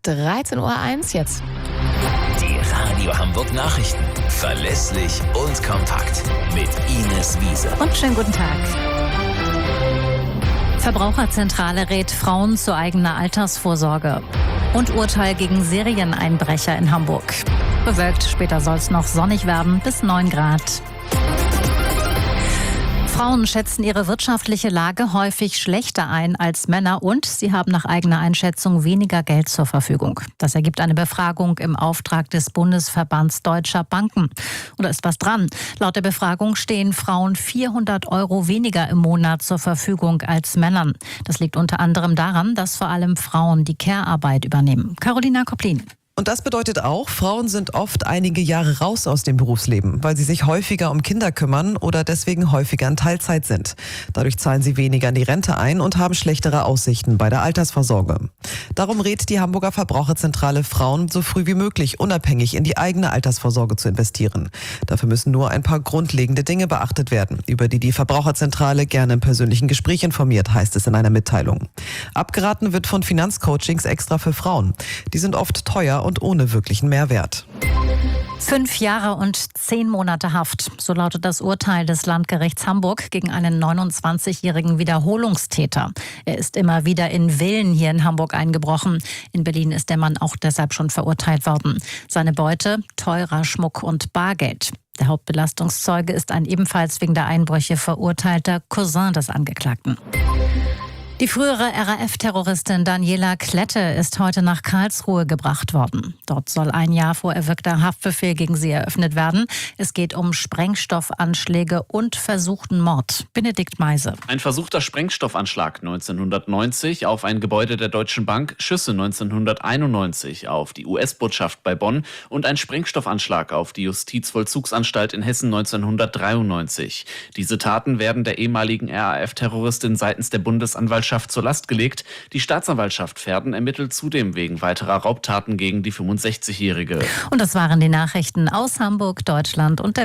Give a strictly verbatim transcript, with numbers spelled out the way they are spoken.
dreizehn Uhr eins jetzt. Die Radio Hamburg Nachrichten. Verlässlich und kompakt. Mit Ines Wiese. Und schönen guten Tag. Verbraucherzentrale rät Frauen zu eigener Altersvorsorge. Und Urteil gegen Serieneinbrecher in Hamburg. Bewölkt, später soll es noch sonnig werden, bis neun Grad. Frauen schätzen ihre wirtschaftliche Lage häufig schlechter ein als Männer und sie haben nach eigener Einschätzung weniger Geld zur Verfügung. Das ergibt eine Befragung im Auftrag des Bundesverbands Deutscher Banken. Und da ist was dran. Laut der Befragung stehen Frauen vierhundert Euro weniger im Monat zur Verfügung als Männern. Das liegt unter anderem daran, dass vor allem Frauen die Care-Arbeit übernehmen. Carolina Koplin. Und das bedeutet auch, Frauen sind oft einige Jahre raus aus dem Berufsleben, weil sie sich häufiger um Kinder kümmern oder deswegen häufiger in Teilzeit sind. Dadurch zahlen sie weniger in die Rente ein und haben schlechtere Aussichten bei der Altersvorsorge. Darum rät die Hamburger Verbraucherzentrale Frauen, so früh wie möglich unabhängig in die eigene Altersvorsorge zu investieren. Dafür müssen nur ein paar grundlegende Dinge beachtet werden, über die die Verbraucherzentrale gerne im persönlichen Gespräch informiert, heißt es in einer Mitteilung. Abgeraten wird von Finanzcoachings extra für Frauen. Die sind oft teuer und ohne wirklichen Mehrwert. Fünf Jahre und zehn Monate Haft. So lautet das Urteil des Landgerichts Hamburg gegen einen neunundzwanzigjährigen Wiederholungstäter. Er ist immer wieder in Villen hier in Hamburg eingebrochen. In Berlin ist der Mann auch deshalb schon verurteilt worden. Seine Beute: teurer Schmuck und Bargeld. Der Hauptbelastungszeuge ist ein ebenfalls wegen der Einbrüche verurteilter Cousin des Angeklagten. Die frühere R A F-Terroristin Daniela Klette ist heute nach Karlsruhe gebracht worden. Dort soll ein Jahr vor erwirkter Haftbefehl gegen sie eröffnet werden. Es geht um Sprengstoffanschläge und versuchten Mord. Benedikt Meise. Ein versuchter Sprengstoffanschlag neunzehnhundertneunzig auf ein Gebäude der Deutschen Bank, Schüsse neunzehnhunderteinundneunzig auf die U S-Botschaft bei Bonn und ein Sprengstoffanschlag auf die Justizvollzugsanstalt in Hessen neunzehnhundertdreiundneunzig. Diese Taten werden der ehemaligen R A F-Terroristin seitens der Bundesanwaltschaft zur Last gelegt. Die Staatsanwaltschaft Verden ermittelt zudem wegen weiterer Raubtaten gegen die fünfundsechzigjährige. Und das waren die Nachrichten aus Hamburg, Deutschland und der